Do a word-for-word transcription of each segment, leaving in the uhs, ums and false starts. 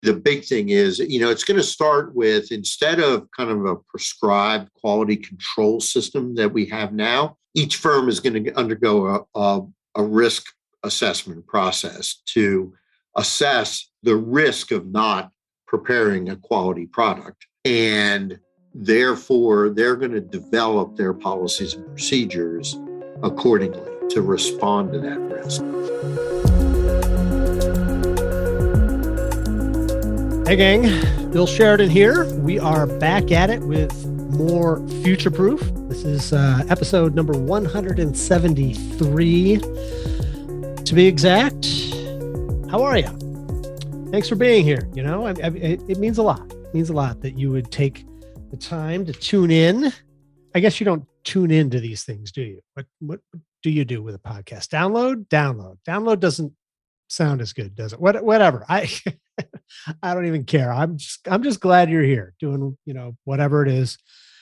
The big thing is, you know, it's going to start with, instead of kind of a prescribed quality control system that we have now, each firm is going to undergo a, a, a risk assessment process to assess the risk of not preparing a quality product. And therefore, they're going to develop their policies and procedures accordingly to respond to that risk. Hey gang, Bill Sheridan here. We are back at it with more Future Proof. This is uh, episode number one hundred seventy-three. To be exact, how are you? Thanks for being here. You know, I, I, it means a lot. It means a lot that you would take the time to tune in. I guess you don't tune into these things, do you? What what do you do with a podcast? Download, download, download doesn't sound as good, does it? What, whatever. I I don't even care. I'm just I'm just glad you're here doing, you know, whatever it is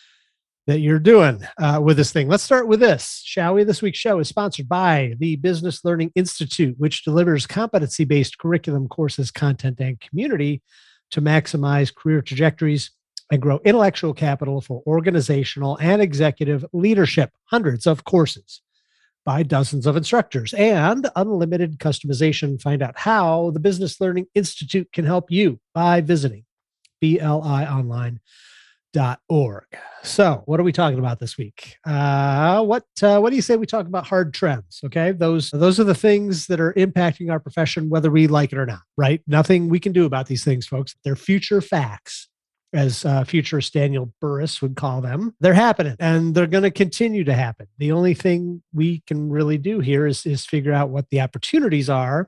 that you're doing uh, with this thing. Let's start with this, shall we? This week's show is sponsored by the Business Learning Institute, which delivers competency-based curriculum, courses, content, and community to maximize career trajectories and grow intellectual capital for organizational and executive leadership. Hundreds of courses by dozens of instructors and unlimited customization. Find out how the Business Learning Institute can help you by visiting B L I online dot org. So what are we talking about this week? Uh, what uh, what do you say we talk about hard trends? Okay, those those are the things that are impacting our profession, whether we like it or not, right? Nothing we can do about these things, folks. They're future facts, as uh, futurist Daniel Burrus would call them. They're happening and they're going to continue to happen. The only thing we can really do here is, is figure out what the opportunities are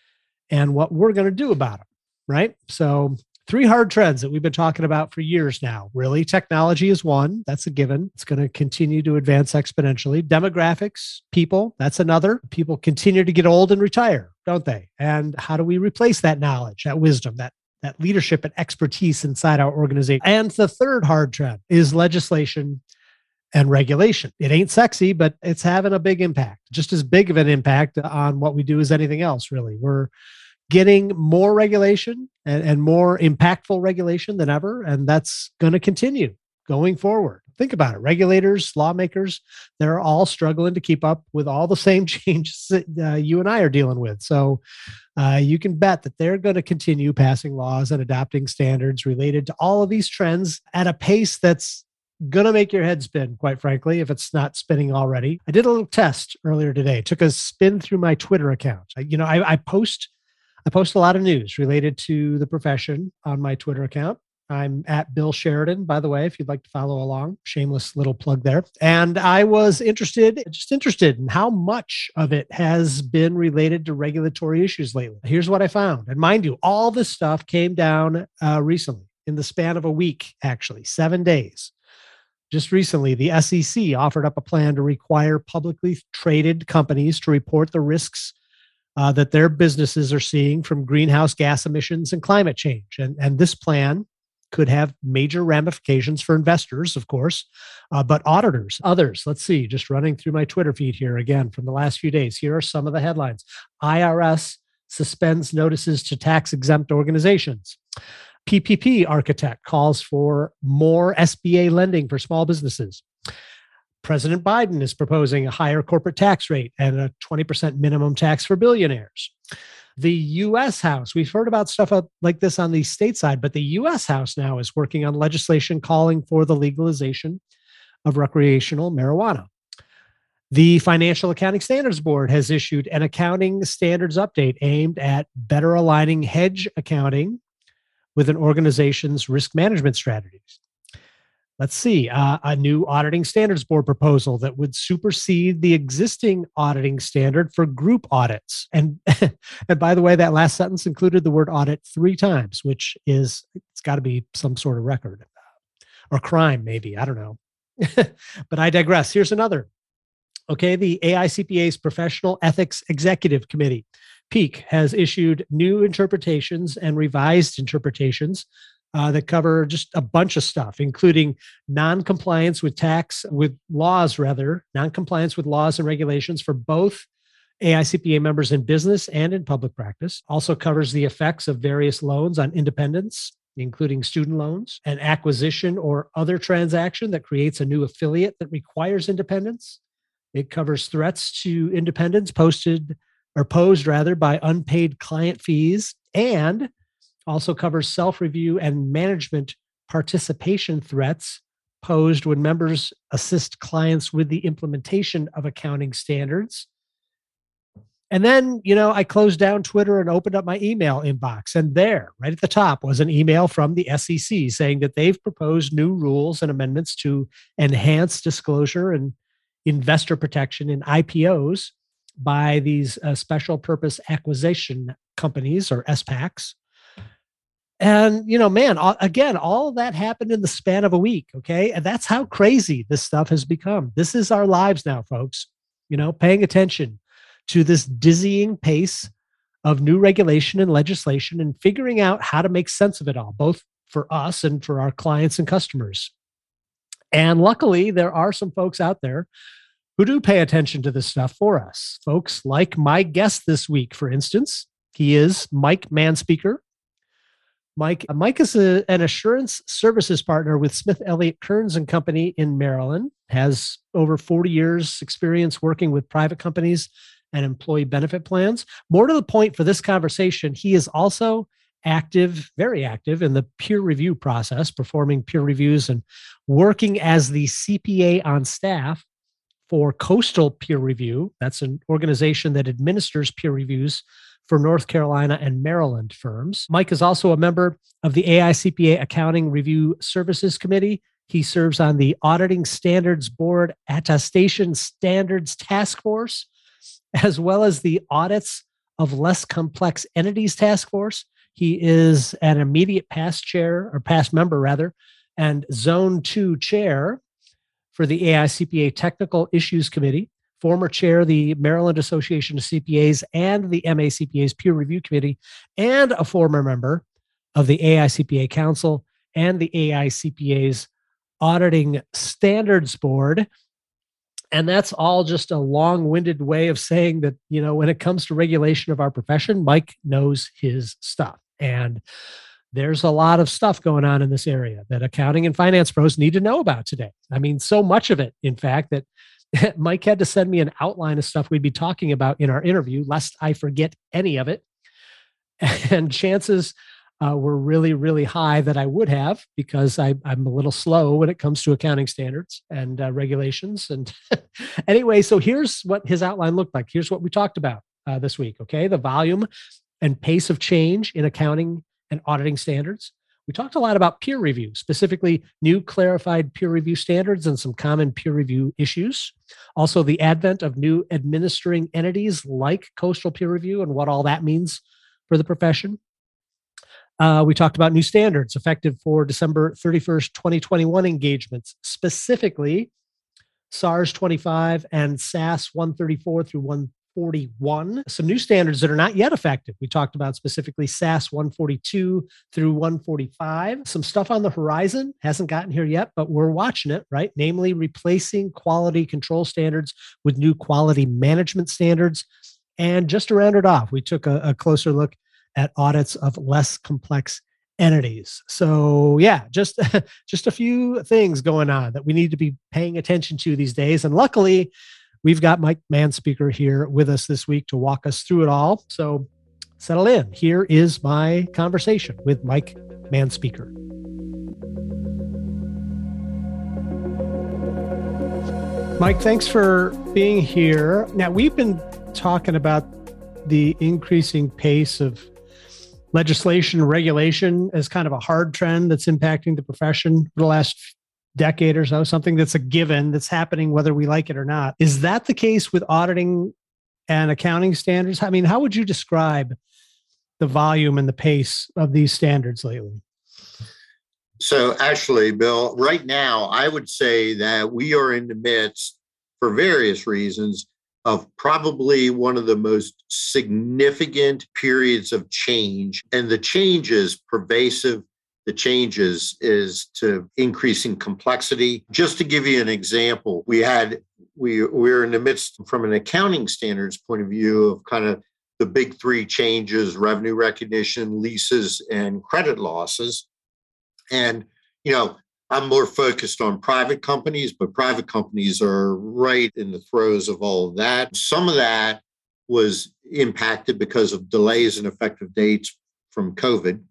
and what we're going to do about them, right? So three hard trends that we've been talking about for years now, really. Technology is one. That's a given. It's going to continue to advance exponentially. Demographics, people, that's another. People continue to get old and retire, don't they? And how do we replace that knowledge, that wisdom, that that leadership and expertise inside our organization? And the third hard trend is legislation and regulation. It ain't sexy, but it's having a big impact, just as big of an impact on what we do as anything else, really. We're getting more regulation and, and more impactful regulation than ever, and that's going to continue going forward. Think about it. Regulators, lawmakers, they're all struggling to keep up with all the same changes that uh, you and I are dealing with. So uh, you can bet that they're going to continue passing laws and adopting standards related to all of these trends at a pace that's going to make your head spin, quite frankly, if it's not spinning already. I did a little test earlier today. Took a spin through my Twitter account. I, you know, I, I post I post a lot of news related to the profession on my Twitter account. I'm at Bill Sheridan, by the way, if you'd like to follow along. Shameless little plug there. And I was interested, just interested in how much of it has been related to regulatory issues lately. Here's what I found. And mind you, all this stuff came down uh, recently, in the span of a week, actually, seven days. Just recently, the S E C offered up a plan to require publicly traded companies to report the risks Uh, that their businesses are seeing from greenhouse gas emissions and climate change. And, and this plan could have major ramifications for investors, of course, uh, but auditors, others. Let's see, just running through my Twitter feed here again from the last few days. Here are some of the headlines. I R S suspends notices to tax-exempt organizations. P P P architect calls for more S B A lending for small businesses. President Biden is proposing a higher corporate tax rate and a twenty percent minimum tax for billionaires. The U S House, we've heard about stuff like this on the state side, but the U S House now is working on legislation calling for the legalization of recreational marijuana. The Financial Accounting Standards Board has issued an accounting standards update aimed at better aligning hedge accounting with an organization's risk management strategies. Let's see, uh, a new auditing standards board proposal that would supersede the existing auditing standard for group audits. And, and by the way, that last sentence included the word audit three times, which is, it's got to be some sort of record or crime, maybe. I don't know. But I digress. Here's another. Okay, the A I C P A's Professional Ethics Executive Committee, PEAK, has issued new interpretations and revised interpretations Uh, that cover just a bunch of stuff, including non-compliance with tax, with laws rather, non-compliance with laws and regulations for both A I C P A members in business and in public practice. Also covers the effects of various loans on independence, including student loans, an acquisition or other transaction that creates a new affiliate that requires independence. It covers threats to independence posted or posed rather by unpaid client fees, and also covers self-review and management participation threats posed when members assist clients with the implementation of accounting standards. And then, you know, I closed down Twitter and opened up my email inbox. And there, right at the top, was an email from the S E C saying that they've proposed new rules and amendments to enhance disclosure and investor protection in I P Os by these uh, special purpose acquisition companies, or S PACs. And, you know, man, all, again, all of that happened in the span of a week. Okay. And that's how crazy this stuff has become. This is our lives now, folks, you know, paying attention to this dizzying pace of new regulation and legislation and figuring out how to make sense of it all, both for us and for our clients and customers. And luckily, there are some folks out there who do pay attention to this stuff for us. Folks like my guest this week, for instance. He is Mike Manspeaker. Mike, Mike is a, an assurance services partner with Smith Elliott Kearns and Company in Maryland, has over forty years experience working with private companies and employee benefit plans. More to the point for this conversation, he is also active, very active in the peer review process, performing peer reviews and working as the C P A on staff for Coastal Peer Review. That's an organization that administers peer reviews for North Carolina and Maryland firms. Mike is also a member of the A I C P A Accounting Review Services Committee. He serves on the Auditing Standards Board Attestation Standards Task Force, as well as the Audits of Less Complex Entities Task Force. He is an immediate past chair, or past member rather, and Zone two chair for the A I C P A Technical Issues Committee, former chair of the Maryland Association of C P As and the M A C P A's Peer Review Committee, and a former member of the A I C P A Council and the A I C P A's Auditing Standards Board. And that's all just a long-winded way of saying that, you know, when it comes to regulation of our profession, Mike knows his stuff. And there's a lot of stuff going on in this area that accounting and finance pros need to know about today. I mean, so much of it, in fact, that Mike had to send me an outline of stuff we'd be talking about in our interview, lest I forget any of it. And chances uh, were really, really high that I would have, because I, I'm a little slow when it comes to accounting standards and uh, regulations. And anyway, so here's what his outline looked like. Here's what we talked about uh, this week. Okay. The volume and pace of change in accounting and auditing standards. We talked a lot about peer review, specifically new clarified peer review standards and some common peer review issues. Also, the advent of new administering entities like Coastal Peer Review and what all that means for the profession. Uh, we talked about new standards effective for December thirty-first, twenty twenty-one engagements, specifically S A R S twenty-five and S A S one thirty-four through one forty-one. Some new standards that are not yet effective. We talked about specifically S A S one forty-two through one forty-five. Some stuff on the horizon, hasn't gotten here yet, but we're watching it, right? Namely, replacing quality control standards with new quality management standards. And just to round it off, we took a, a closer look at audits of less complex entities. So yeah, just, just a few things going on that we need to be paying attention to these days. And luckily, we've got Mike Manspeaker here with us this week to walk us through it all. So settle in. Here is my conversation with Mike Manspeaker. Mike, thanks for being here. Now, we've been talking about the increasing pace of legislation, regulation as kind of a hard trend that's impacting the profession for the last decade or so, something that's a given that's happening whether we like it or not. Is that the case with auditing and accounting standards? I mean, how would you describe the volume and the pace of these standards lately? So actually, Bill, right now, I would say that we are in the midst, for various reasons, of probably one of the most significant periods of change. And the change is pervasive. The changes is to increasing complexity. Just to give you an example, we had we, we're in the midst, from an accounting standards point of view, of kind of the big three changes: revenue recognition, leases, and credit losses. And, you know, I'm more focused on private companies, but private companies are right in the throes of all of that. Some of that was impacted because of delays in effective dates from COVID.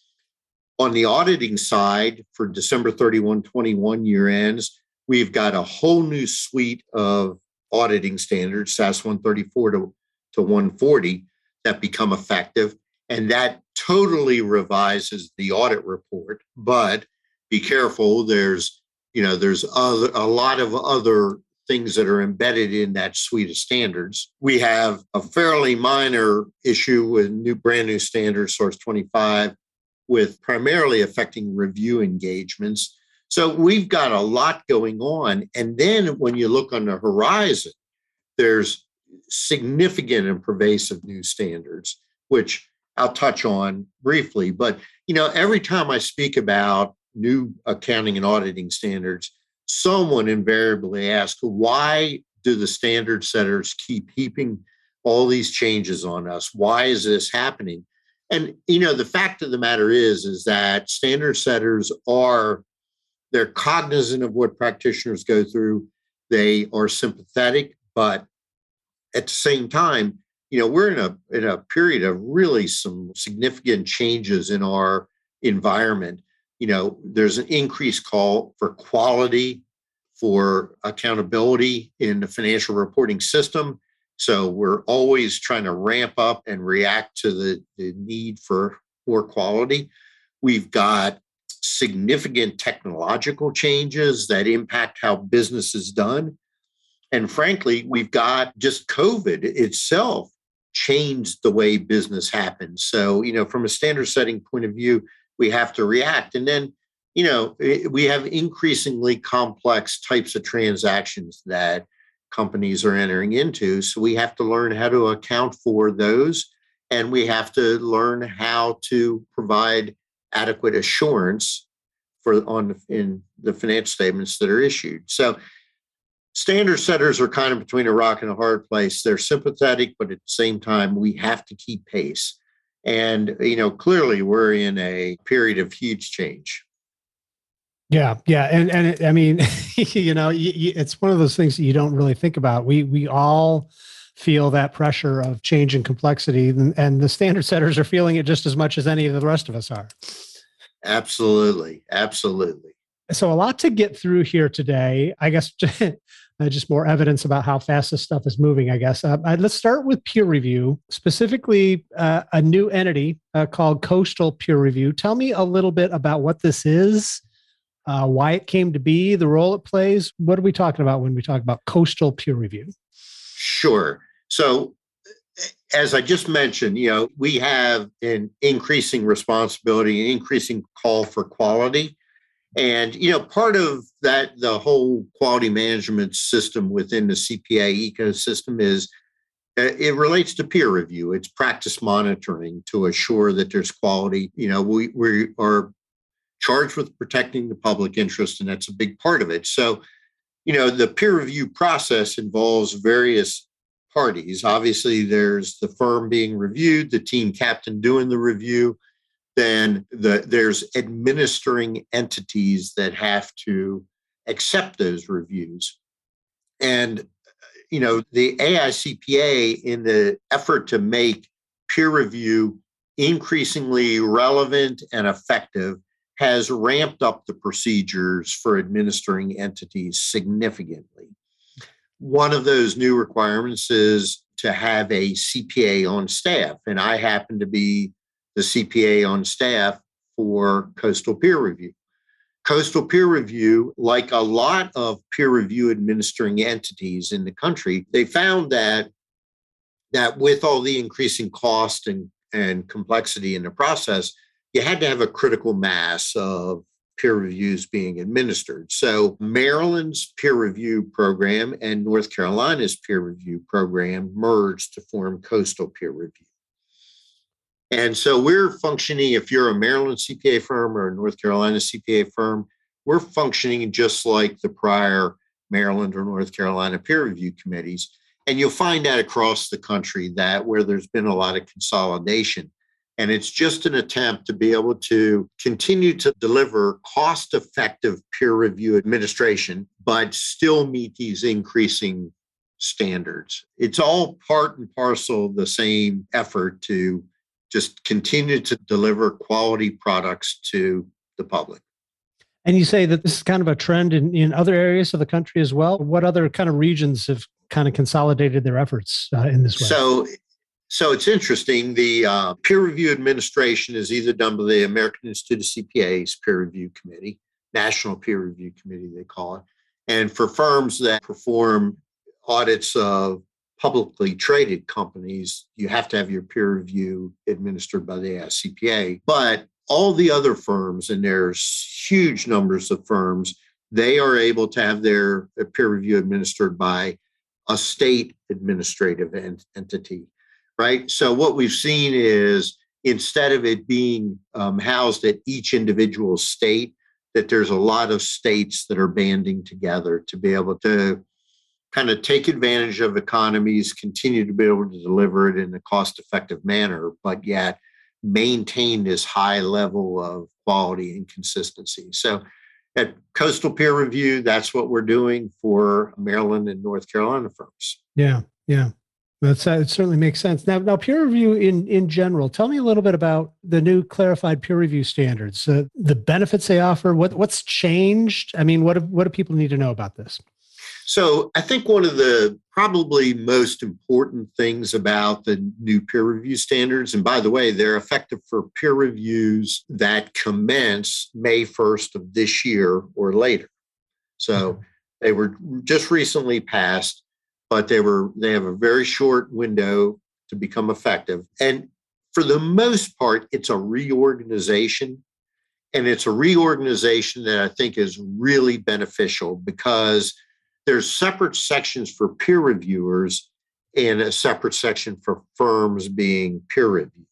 On the auditing side, for December thirty-first, twenty-one year ends, we've got a whole new suite of auditing standards, S A S one thirty-four to, to one forty, that become effective. And that totally revises the audit report. But be careful, there's, you know, there's other, a lot of other things that are embedded in that suite of standards. We have a fairly minor issue with new, brand new standards, Source twenty-five, with primarily affecting review engagements. So we've got a lot going on. And then when you look on the horizon, there's significant and pervasive new standards, which I'll touch on briefly. But, you know, every time I speak about new accounting and auditing standards, someone invariably asks, why do the standard setters keep heaping all these changes on us? Why is this happening? And, you know, the fact of the matter is, is that standard setters are, they're cognizant of what practitioners go through. They are sympathetic, but at the same time, you know, we're in a in a period of really some significant changes in our environment. You know, there's an increased call for quality, for accountability in the financial reporting system. So we're always trying to ramp up and react to the, the need for more quality. We've got significant technological changes that impact how business is done. And frankly, we've got just COVID itself changed the way business happens. So, you know, from a standard setting point of view, we have to react. And then, you know, we have increasingly complex types of transactions that companies are entering into. So we have to learn how to account for those. And we have to learn how to provide adequate assurance for on in the financial statements that are issued. So standard setters are kind of between a rock and a hard place. They're sympathetic, but at the same time, we have to keep pace. And, you know, clearly we're in a period of huge change. Yeah, yeah, and and it, I mean, you know, y- y- it's one of those things that you don't really think about. We we all feel that pressure of change and complexity, and, and the standard setters are feeling it just as much as any of the rest of us are. Absolutely, absolutely. So a lot to get through here today. I guess just more evidence about how fast this stuff is moving. I guess uh, let's start with peer review, specifically uh, a new entity uh, called Coastal Peer Review. Tell me a little bit about what this is. Uh, why it came to be, the role it plays. What are we talking about when we talk about Coastal Peer Review? Sure. So as I just mentioned, you know, we have an increasing responsibility, an increasing call for quality. And, you know, part of that, the whole quality management system within the C P A ecosystem is uh, it relates to peer review. It's practice monitoring to assure that there's quality. You know, we, we are charged with protecting the public interest, and that's a big part of it. So, you know, the peer review process involves various parties. Obviously, there's the firm being reviewed, the team captain doing the review, then the, there's administering entities that have to accept those reviews. And, you know, the A I C P A, in the effort to make peer review increasingly relevant and effective, has ramped up the procedures for administering entities significantly. One of those new requirements is to have a C P A on staff, and I happen to be the C P A on staff for Coastal Peer Review. Coastal Peer Review, like a lot of peer review administering entities in the country, they found that, that with all the increasing cost and, and complexity in the process, you had to have a critical mass of peer reviews being administered. So Maryland's peer review program and North Carolina's peer review program merged to form Coastal Peer Review. And so we're functioning, if you're a Maryland C P A firm or a North Carolina C P A firm, we're functioning just like the prior Maryland or North Carolina peer review committees. And you'll find that across the country that where there's been a lot of consolidation. And it's just an attempt to be able to continue to deliver cost-effective peer review administration, but still meet these increasing standards. It's all part and parcel of the same effort to just continue to deliver quality products to the public. And you say that this is kind of a trend in, in other areas of the country as well. What other kind of regions have kind of consolidated their efforts uh, in this way? So, so it's interesting. The uh, peer review administration is either done by the American Institute of C P As Peer Review Committee, National Peer Review Committee, they call it. And for firms that perform audits of publicly traded companies, you have to have your peer review administered by the A S C P A. But all the other firms, and there's huge numbers of firms, they are able to have their peer review administered by a state administrative ent- entity, right? So what we've seen is instead of it being um, housed at each individual state, that there's a lot of states that are banding together to be able to kind of take advantage of economies, continue to be able to deliver it in a cost-effective manner, but yet maintain this high level of quality and consistency. So at Coastal Peer Review, that's what we're doing for Maryland and North Carolina firms. Yeah, yeah. That's, uh, it certainly makes sense. Now, now, peer review in, in general, tell me a little bit about the new clarified peer review standards, uh, the benefits they offer, what what's changed? I mean, what do, what do people need to know about this? So I think one of the probably most important things about the new peer review standards, and by the way, they're effective for peer reviews that commence May first of this year or later. So they were just recently passed, but they were they have a very short window to become effective. And for the most part, it's a reorganization. And it's a reorganization that I think is really beneficial because there's separate sections for peer reviewers and a separate section for firms being peer reviewed.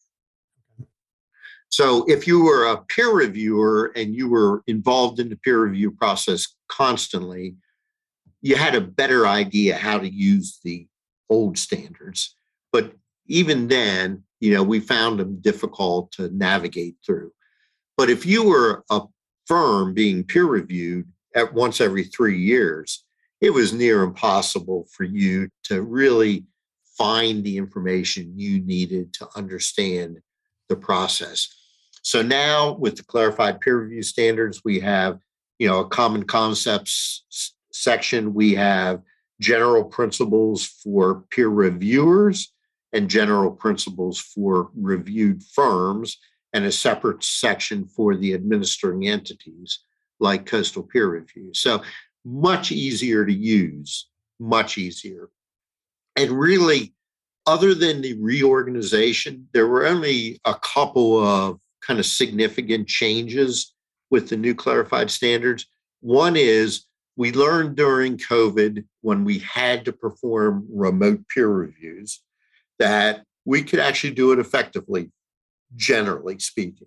So if you were a peer reviewer and you were involved in the peer review process constantly, you had a better idea how to use the old standards. But even then, you know, we found them difficult to navigate through. But if you were a firm being peer reviewed at once every three years, it was near impossible for you to really find the information you needed to understand the process. So now with the clarified peer review standards, we have, you know, a common concepts section. We have general principles for peer reviewers and general principles for reviewed firms, and a separate section for the administering entities like Coastal Peer Review. So much easier to use, much easier. And really, other than the reorganization, there were only a couple of kind of significant changes with the new clarified standards. One is we learned during COVID, when we had to perform remote peer reviews, that we could actually do it effectively, generally speaking.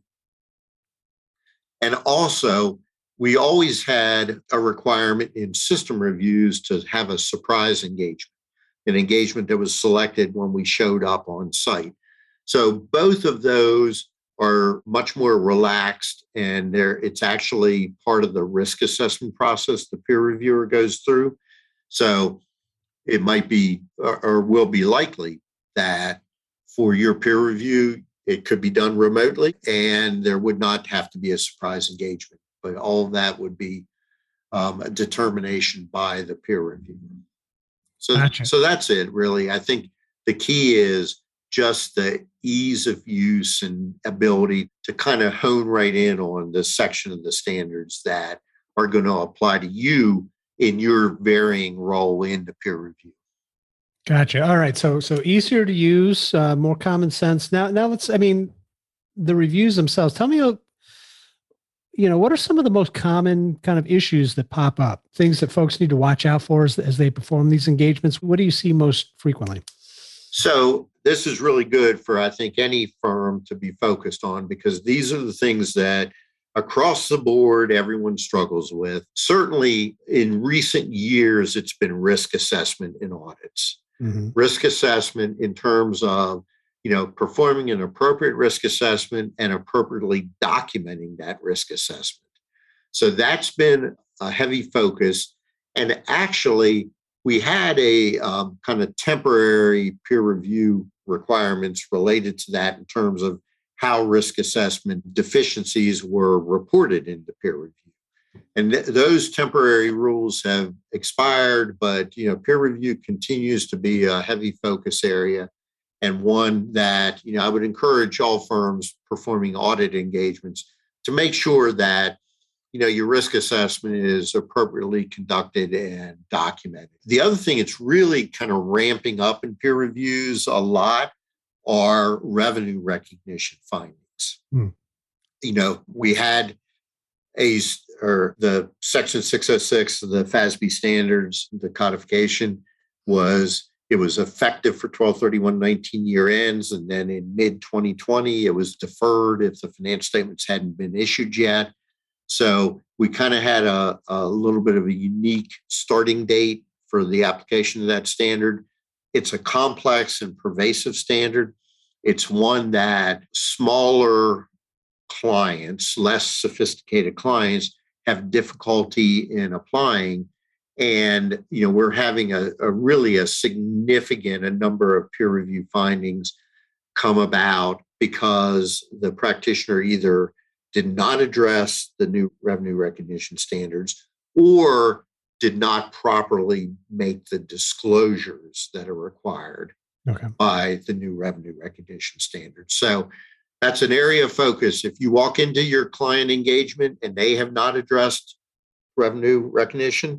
And also, we always had a requirement in system reviews to have a surprise engagement, an engagement that was selected when we showed up on site. So both of those are much more relaxed, and they're, it's actually part of the risk assessment process the peer reviewer goes through. So it might be or, or will be likely that for your peer review, it could be done remotely and there would not have to be a surprise engagement. But all of that would be um, a determination by the peer reviewer. So, Gotcha. so that's it, really. I think the key is just the ease of use and ability to kind of hone right in on the section of the standards that are going to apply to you in your varying role in the peer review. Gotcha. All right. So, so easier to use, uh, more common sense. Now, now let's, I mean, the reviews themselves, tell me, you know, what are some of the most common kind of issues that pop up, things that folks need to watch out for as, as they perform these engagements? What do you see most frequently? So this is really good for, I think, any firm to be focused on, because these are the things that across the board, everyone struggles with. Certainly in recent years, it's been risk assessment in audits. Mm-hmm. Risk assessment in terms of, you know, performing an appropriate risk assessment and appropriately documenting that risk assessment. So that's been a heavy focus. And actually, we had a um, kind of temporary peer review requirements related to that in terms of how risk assessment deficiencies were reported in the peer review. And th- those temporary rules have expired, but you know, peer review continues to be a heavy focus area, and one that, you know, I would encourage all firms performing audit engagements to make sure that, you know, your risk assessment is appropriately conducted and documented. The other thing it's really kind of ramping up in peer reviews a lot are revenue recognition findings. Hmm. You know, we had a, or the Section six oh six of the F A S B standards, the codification was, it was effective for twelve thirty-one nineteen year ends. And then in mid twenty twenty, it was deferred if the financial statements hadn't been issued yet. So we kind of had a, a little bit of a unique starting date for the application of that standard. It's a complex and pervasive standard. It's one that smaller clients, less sophisticated clients, have difficulty in applying. And, you know, we're having a, a really a significant a number of peer review findings come about because the practitioner either did not address the new revenue recognition standards or did not properly make the disclosures that are required okay. by the new revenue recognition standards. So that's an area of focus. If you walk into your client engagement and they have not addressed revenue recognition,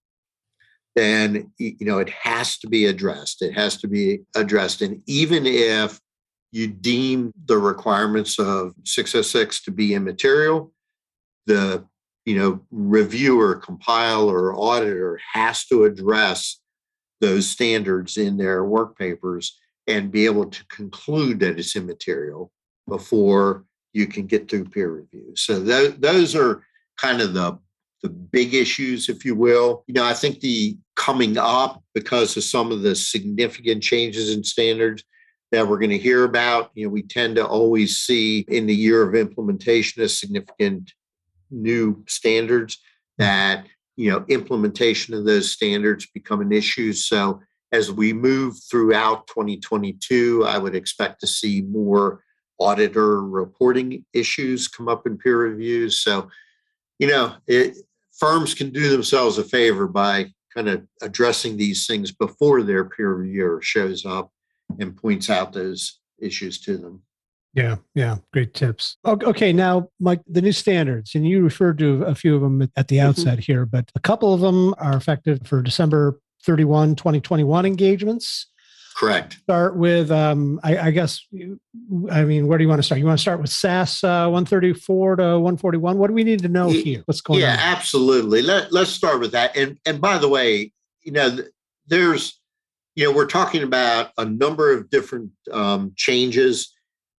then, you know, it has to be addressed. It has to be addressed. And even if you deem the requirements of six oh six to be immaterial, the, you know, reviewer, compiler, auditor has to address those standards in their work papers and be able to conclude that it's immaterial before you can get through peer review. So th- those are kind of the, the big issues, if you will. You know, I think the coming up, because of some of the significant changes in standards that we're going to hear about, you know, we tend to always see in the year of implementation a significant new standards that, you know, implementation of those standards become an issue. So as we move throughout twenty twenty-two, I would expect to see more auditor reporting issues come up in peer reviews. So, you know, it, firms can do themselves a favor by kind of addressing these things before their peer reviewer shows up and points out those issues to them. Yeah, yeah, great tips. Okay, now, Mike, the new standards, and you referred to a few of them at the outset mm-hmm. here, but a couple of them are effective for December thirty-first, twenty twenty-one engagements. Correct. Start with, um, I, I guess, I mean, where do you want to start? You want to start with S A S uh, one thirty-four to one forty-one? What do we need to know here? What's going yeah, on? Yeah, absolutely. Let, let's start with that. And, and by the way, you know, there's, you know, we're talking about a number of different um, changes.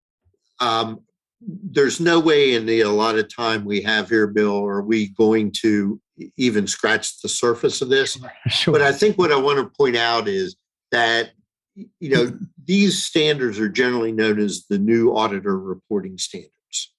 Um, there's no way in the allotted time we have here, Bill, are we going to even scratch the surface of this? Sure. But I think what I want to point out is that, you know, these standards are generally known as the new auditor reporting standards.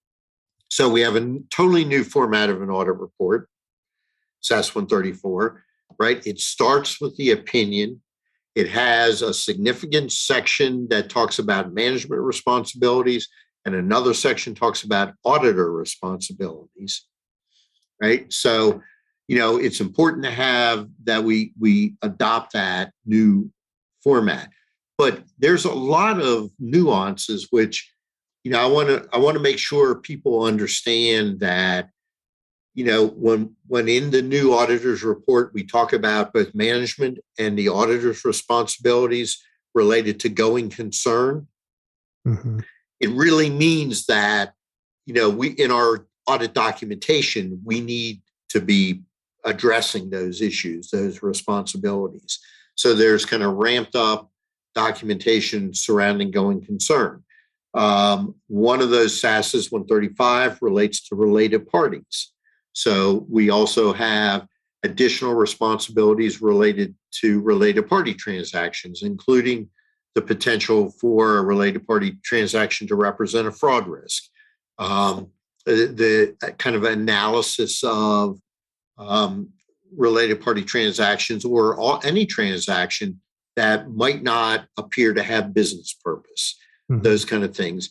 So we have a totally new format of an audit report, S A S one thirty-four, right? It starts with the opinion. It has a significant section that talks about management responsibilities, and another section talks about auditor responsibilities, right? So, you know, it's important to have that we we adopt that new format. But there's a lot of nuances which, you know, I want to I want to make sure people understand that, you know, when when in the new auditor's report, we talk about both management and the auditor's responsibilities related to going concern. Mm-hmm. It really means that, you know, we in our audit documentation, we need to be addressing those issues, those responsibilities. So there's kind of ramped up documentation surrounding going concern. Um, one of those S A Ss, one thirty-five, relates to related parties. So we also have additional responsibilities related to related party transactions, including the potential for a related party transaction to represent a fraud risk. Um, the, the kind of analysis of um, related party transactions or all, any transaction that might not appear to have business purpose, mm-hmm. those kind of things.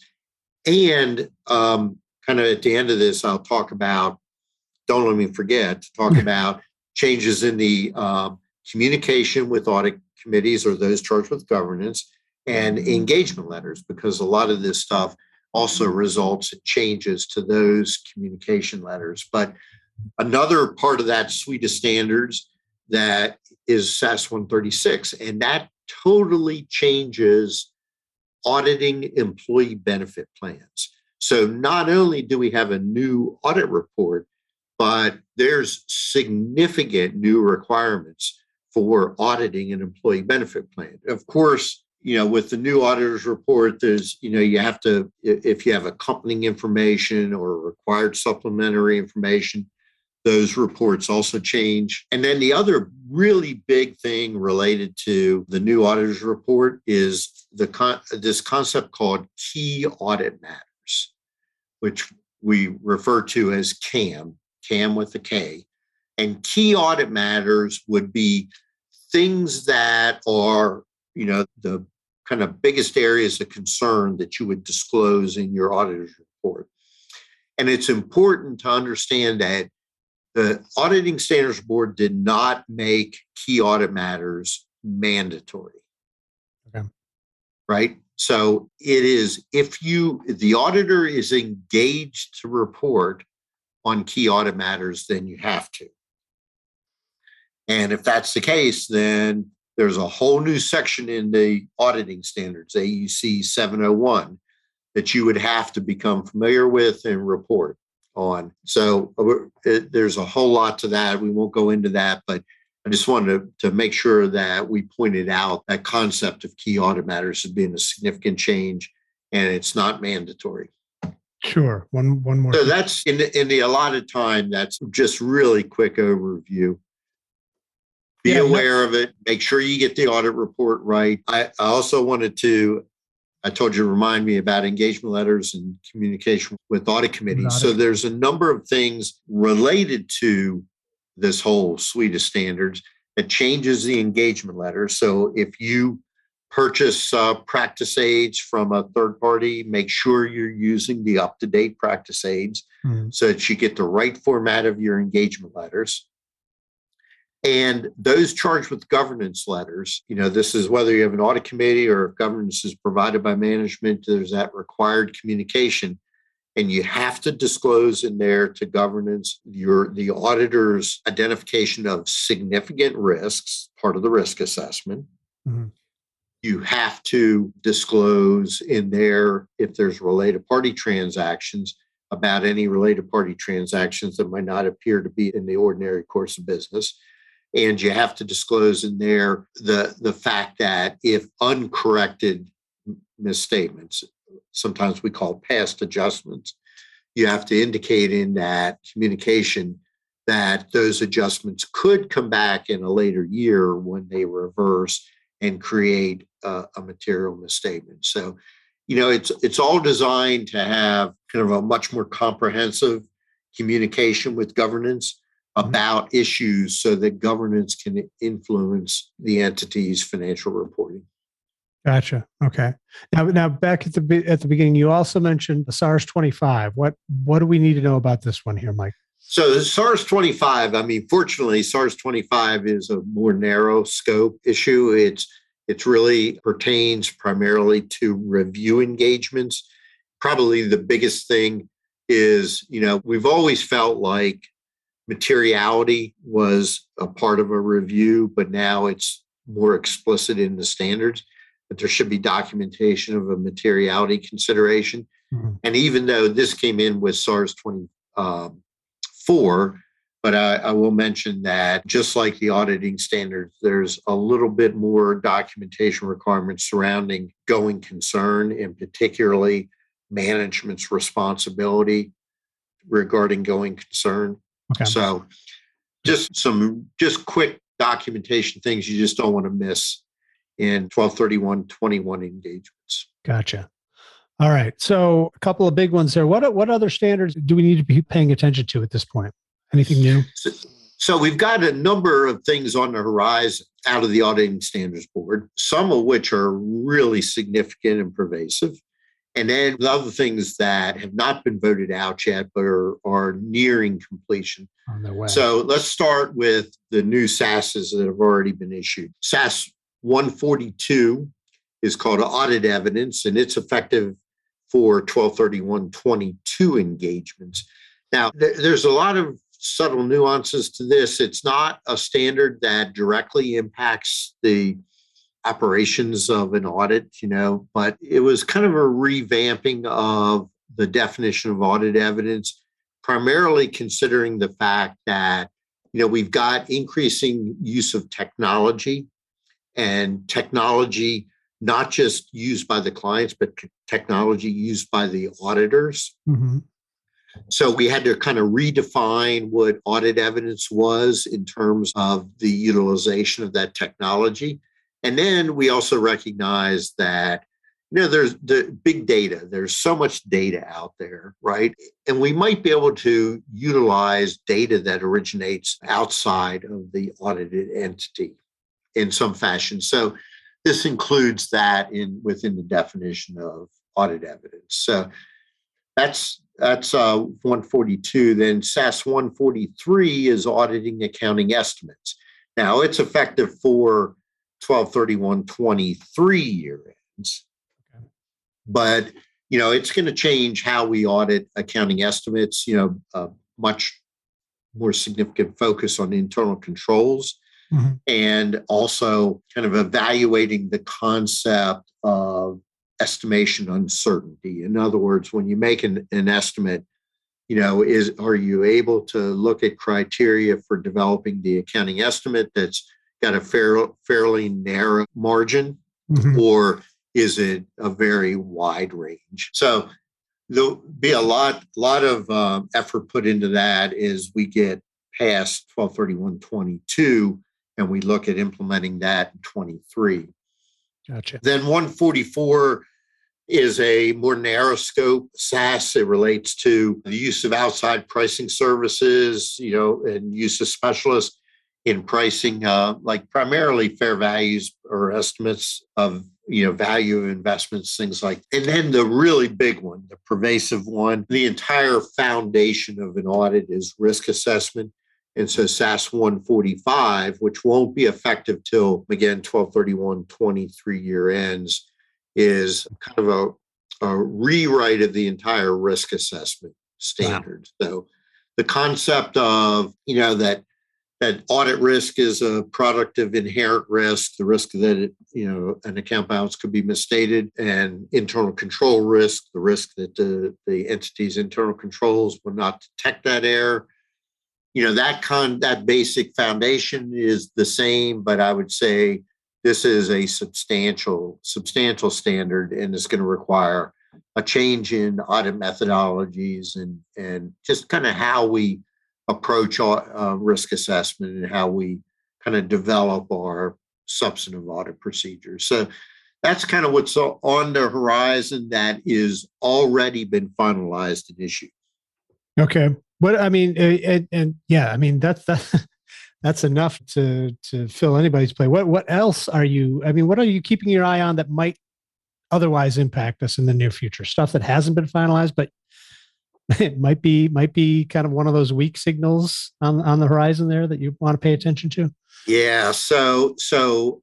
And um, kind of at the end of this, I'll talk about, don't let me forget, to talk about changes in the um, communication with audit committees or those charged with governance and engagement letters, because a lot of this stuff also results in changes to those communication letters. But another part of that suite of standards that is S A S one thirty-six, and that totally changes auditing employee benefit plans. So not only do we have a new audit report, but there's significant new requirements for auditing an employee benefit plan. Of course, you know, with the new auditor's report, there's, you know, you have to, if you have accompanying information or required supplementary information, those reports also change. And then the other really big thing related to the new auditor's report is the con- this concept called key audit matters, which we refer to as C A M, C A M with a K. And key audit matters would be things that are, you know, the kind of biggest areas of concern that you would disclose in your auditor's report. And it's important to understand that the Auditing Standards Board did not make key audit matters mandatory. Okay. Right? So it is, if you, the auditor is engaged to report on key audit matters, then you have to. And if that's the case, then there's a whole new section in the auditing standards, A U C seven oh one, that you would have to become familiar with and report on. So it, there's a whole lot to that. We won't go into that, but I just wanted to, to make sure that we pointed out that concept of key audit matters as being a significant change, and it's not mandatory. Sure. One one more. So thing. That's in the, in the allotted time. That's just really quick overview. Be yeah, aware of it. Make sure you get the audit report right. I, I also wanted to, I told you to remind me about engagement letters and communication with audit committees. Audit. So there's a number of things related to this whole suite of standards that changes the engagement letter. So if you purchase uh, practice aids from a third party, make sure you're using the up-to-date practice aids mm-hmm. so that you get the right format of your engagement letters. And those charged with governance letters, you know, this is whether you have an audit committee or if governance is provided by management, there's that required communication. And you have to disclose in there to governance your the auditor's identification of significant risks, part of the risk assessment. Mm-hmm. You have to disclose in there if there's related party transactions about any related party transactions that might not appear to be in the ordinary course of business. And you have to disclose in there the, the fact that if uncorrected misstatements, sometimes we call past adjustments, you have to indicate in that communication that those adjustments could come back in a later year when they reverse and create a, a material misstatement. So, you know, it's it's all designed to have kind of a much more comprehensive communication with governance about mm-hmm. issues so that governance can influence the entity's financial reporting. Gotcha. Okay. Now, now back at the at the beginning, you also mentioned the S A R S twenty-five. What what do we need to know about this one here, Mike? So the S A R S twenty-five, I mean, fortunately, S A R S twenty-five is a more narrow scope issue. It's it's really pertains primarily to review engagements. Probably the biggest thing is, you know, we've always felt like materiality was a part of a review, but now it's more explicit in the standards that there should be documentation of a materiality consideration. Mm-hmm. And even though this came in with S A R S twenty-four, but I, I will mention that just like the auditing standards, there's a little bit more documentation requirements surrounding going concern, and particularly management's responsibility regarding going concern. Okay. So just some just quick documentation things you just don't want to miss in twelve thirty-one twenty-one engagements. Gotcha. All right. So a couple of big ones there. What what other standards do we need to be paying attention to at this point? Anything new? So, so we've got a number of things on the horizon out of the Auditing Standards Board, some of which are really significant and pervasive. And then the other things that have not been voted out yet, but are, are nearing completion. On their way. So let's start with the new S A Ss that have already been issued. S A S one forty-two is called Audit Evidence, and it's effective for twelve thirty-one twenty-two engagements. Now, th- there's a lot of subtle nuances to this. It's not a standard that directly impacts the operations of an audit, you know, but it was kind of a revamping of the definition of audit evidence, primarily considering the fact that, you know, we've got increasing use of technology and technology not just used by the clients, but technology used by the auditors. Mm-hmm. So we had to kind of redefine what audit evidence was in terms of the utilization of that technology. And then we also recognize that, you know, there's the big data. There's so much data out there, right? And we might be able to utilize data that originates outside of the audited entity in some fashion. So this includes that in within the definition of audit evidence. So that's that's uh, one forty-two. Then S A S one forty-three is auditing accounting estimates. Now it's effective for twelve thirty-one twenty-three year ends, okay. But you know it's going to change how we audit accounting estimates. You know, a much more significant focus on internal controls. Mm-hmm. And also kind of evaluating the concept of estimation uncertainty. In other words, when you make an, an estimate, you know, is are you able to look at criteria for developing the accounting estimate that's got a fair, fairly narrow margin, mm-hmm. or is it a very wide range? So there'll be a lot, lot of um, effort put into that as we get past twelve thirty-one twenty-two. And we look at implementing that in twenty-three. Gotcha. Then one forty-four is a more narrow scope S A S. It relates to the use of outside pricing services, you know, and use of specialists in pricing, uh, like primarily fair values or estimates of, you know, value of investments, things like. And then the really big one, the pervasive one, the entire foundation of an audit is risk assessment. And so S A S one forty-five, which won't be effective till, again, twelve thirty-one twenty-three year ends, is kind of a, a rewrite of the entire risk assessment standard. Wow. So the concept of, you know, that that audit risk is a product of inherent risk, the risk that, it, you know, an account balance could be misstated, and internal control risk, the risk that the, the entity's internal controls will not detect that error. You know, that con that basic foundation is the same, but I would say this is a substantial, substantial standard, and it's going to require a change in audit methodologies and and just kind of how we approach uh, risk assessment and how we kind of develop our substantive audit procedures. So that's kind of what's on the horizon that is already been finalized and issued. Okay. What I mean, and, and yeah, I mean that's that's that's enough to to fill anybody's plate. What what else are you? I mean, what are you keeping your eye on that might otherwise impact us in the near future? Stuff that hasn't been finalized, but it might be might be kind of one of those weak signals on on the horizon there that you want to pay attention to. Yeah. So so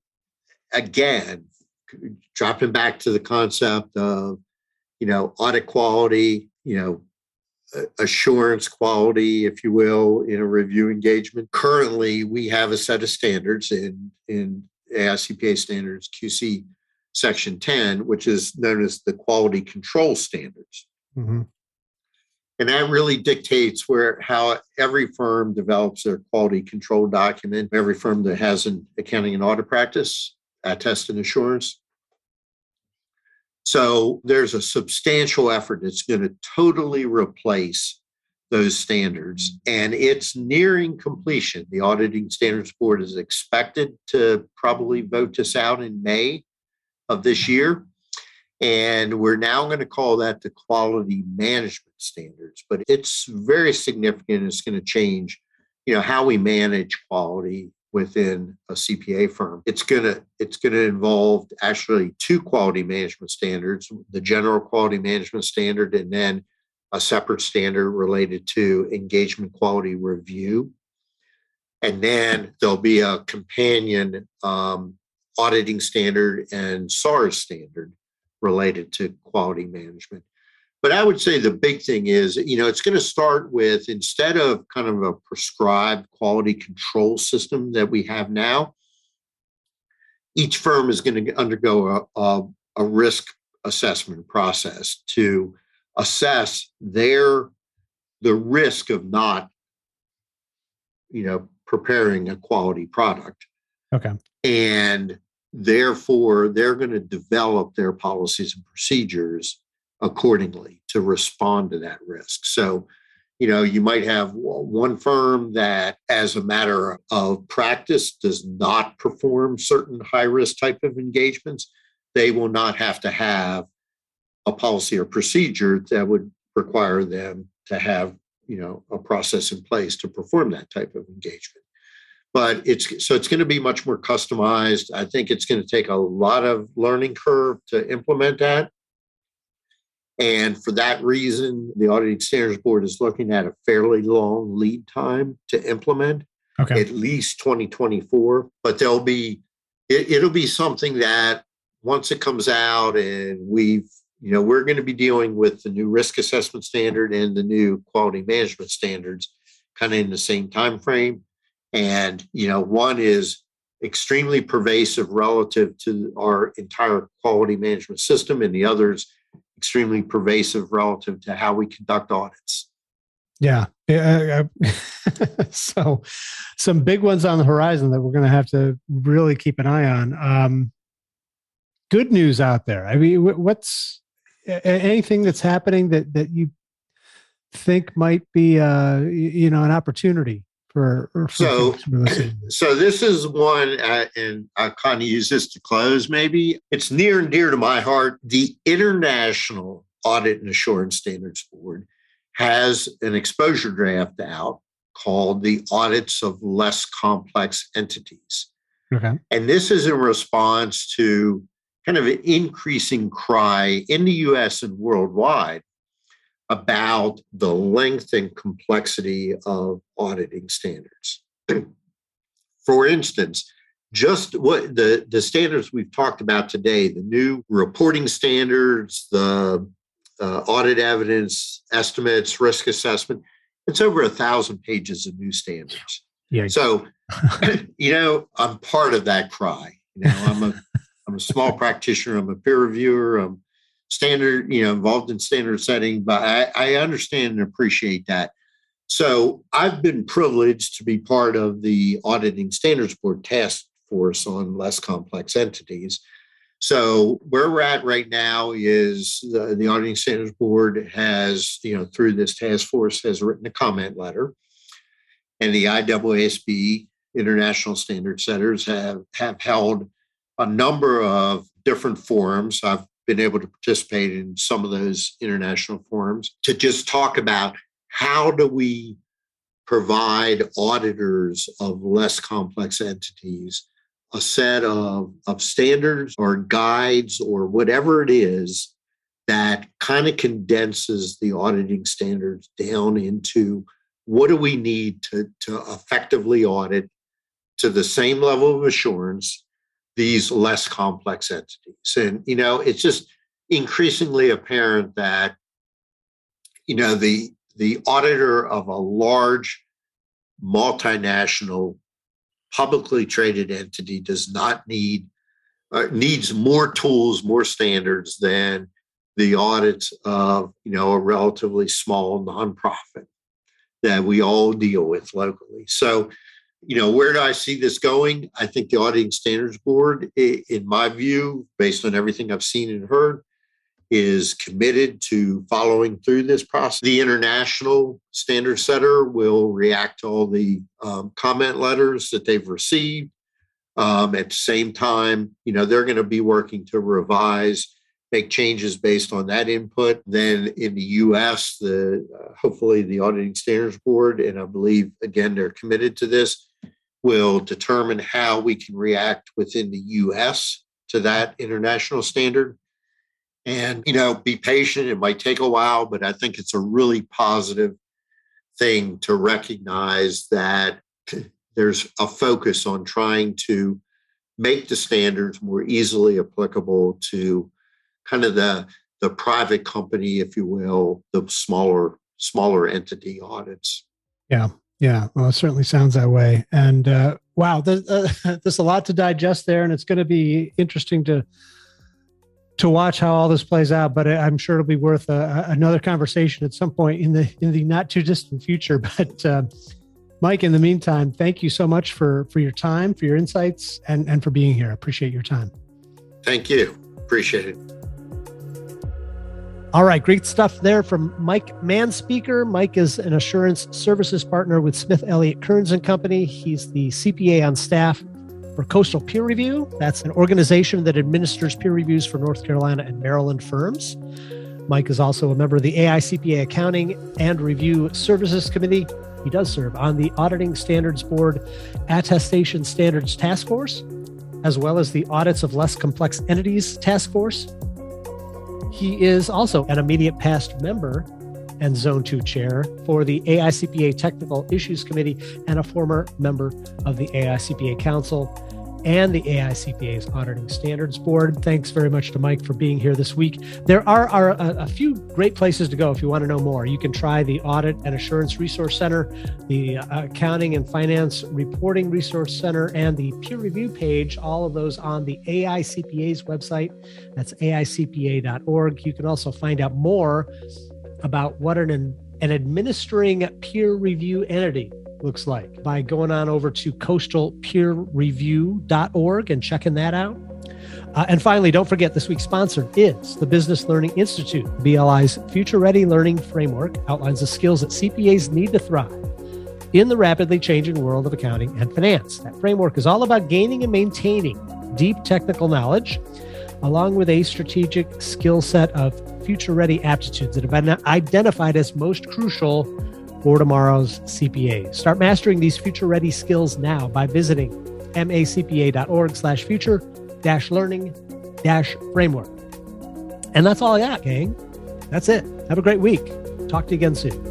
again, dropping back to the concept of, you know, audit quality, you know, assurance quality, if you will, in a review engagement. Currently, we have a set of standards in, in A I C P A standards, Q C section ten, which is known as the quality control standards. Mm-hmm. And that really dictates where how every firm develops their quality control document. Every firm that has an accounting and audit practice, attest and assurance. So there's a substantial effort that's going to totally replace those standards, and it's nearing completion. The Auditing Standards Board is expected to probably vote this out in May of this year. And we're now going to call that the quality management standards, but it's very significant. It's going to change, you know, how we manage quality within a C P A firm. It's going to it's going to involve actually two quality management standards, the general quality management standard, and then a separate standard related to engagement quality review. And then there'll be a companion um, auditing standard and S A R S standard related to quality management. But I would say the big thing is, you know, it's going to start with, instead of kind of a prescribed quality control system that we have now, each firm is going to undergo a, a, a risk assessment process to assess their the risk of not, you know, preparing a quality product. Okay. And therefore, they're going to develop their policies and procedures accordingly to respond to that risk. So, you know, you might have one firm that, as a matter of practice, does not perform certain high-risk type of engagements. They will not have to have a policy or procedure that would require them to have, you know, a process in place to perform that type of engagement. But it's so it's going to be much more customized. I think it's going to take a lot of learning curve to implement that. And for that reason, the Auditing Standards Board is looking at a fairly long lead time to implement, okay. At least twenty twenty-four. But there'll be, it, it'll be something that once it comes out and we've, you know, we're going to be dealing with the new risk assessment standard and the new quality management standards kind of in the same time frame. And, you know, one is extremely pervasive relative to our entire quality management system, and the other is extremely pervasive relative to how we conduct audits. Yeah. yeah so some big ones on the horizon that we're going to have to really keep an eye on. Um, good news out there. I mean, what's anything that's happening that, that you think might be, uh, you know, an opportunity for, for so, so this is one, uh, and I kind of use this to close maybe. It's near and dear to my heart. The International Audit and Assurance Standards Board has an exposure draft out called the Audits of Less Complex Entities. Okay. And this is in response to kind of an increasing cry in the U S and worldwide about the length and complexity of auditing standards. For instance, just what the, the standards we've talked about today, the new reporting standards, the uh, audit evidence, estimates, risk assessment, it's over a thousand pages of new standards. Yeah. So, you know, I'm part of that cry. You know, I'm a I'm a small practitioner, I'm a peer reviewer, I'm standard, you know, involved in standard setting, but I, I understand and appreciate that. So I've been privileged to be part of the Auditing Standards Board task force on less complex entities. So where we're at right now is the, the Auditing Standards Board has, you know, through this task force has written a comment letter, and the I A A S B International Standard Setters have, have held a number of different forums. I've been able to participate in some of those international forums to just talk about how do we provide auditors of less complex entities a set of, of standards or guides or whatever it is that kind of condenses the auditing standards down into what do we need to, to effectively audit to the same level of assurance these less complex entities. And, you know, it's just increasingly apparent that, you know, the, the auditor of a large multinational publicly traded entity does not need, uh, needs more tools, more standards than the audits of, you know, a relatively small nonprofit that we all deal with locally. So, you know, where do I see this going? I think the Auditing Standards Board, in my view, based on everything I've seen and heard, is committed to following through this process. The international standard setter will react to all the um, comment letters that they've received. Um, at the same time, you know, they're going to be working to revise, make changes based on that input. Then in the U S, the uh, hopefully the Auditing Standards Board, and I believe, again, they're committed to this, will determine how we can react within the U S to that international standard. And, you know, be patient. It might take a while, but I think it's a really positive thing to recognize that there's a focus on trying to make the standards more easily applicable to kind of the, the private company, if you will, the smaller, smaller entity audits. Yeah. Yeah. Well, it certainly sounds that way. And uh, wow, there's, uh, there's a lot to digest there, and it's going to be interesting to to watch how all this plays out. But I'm sure it'll be worth a, another conversation at some point in the in the not too distant future. But uh, Mike, in the meantime, thank you so much for for your time, for your insights, and and for being here. I appreciate your time. Thank you. Appreciate it. All right, great stuff there from Mike Manspeaker. Mike is an assurance services partner with Smith Elliott Kearns and Company. He's the C P A on staff for Coastal Peer Review. That's an organization that administers peer reviews for North Carolina and Maryland firms. Mike is also a member of the A I C P A Accounting and Review Services Committee. He does serve on the Auditing Standards Board Attestation Standards Task Force, as well as the Audits of Less Complex Entities Task Force. He is also an immediate past member and Zone two chair for the A I C P A Technical Issues Committee, and a former member of the A I C P A Council and the A I C P A's Auditing Standards Board. Thanks very much to Mike for being here this week. There are, are a, a few great places to go if you want to know more. You can try the Audit and Assurance Resource Center, the Accounting and Finance Reporting Resource Center, and the peer review page, all of those on the A I C P A's website. That's A I C P A dot org. You can also find out more about what an, an administering peer review entity looks like by going on over to coastal peer review dot org and checking that out. Uh, and finally, don't forget, this week's sponsor is the Business Learning Institute. B L I's Future Ready Learning Framework outlines the skills that C P As need to thrive in the rapidly changing world of accounting and finance. That framework is all about gaining and maintaining deep technical knowledge, along with a strategic skill set of future-ready aptitudes that have been identified as most crucial for tomorrow's C P A. Start mastering these future-ready skills now by visiting macpa dot org slash future dash learning dash framework. And that's all I got, gang. That's it. Have a great week. Talk to you again soon.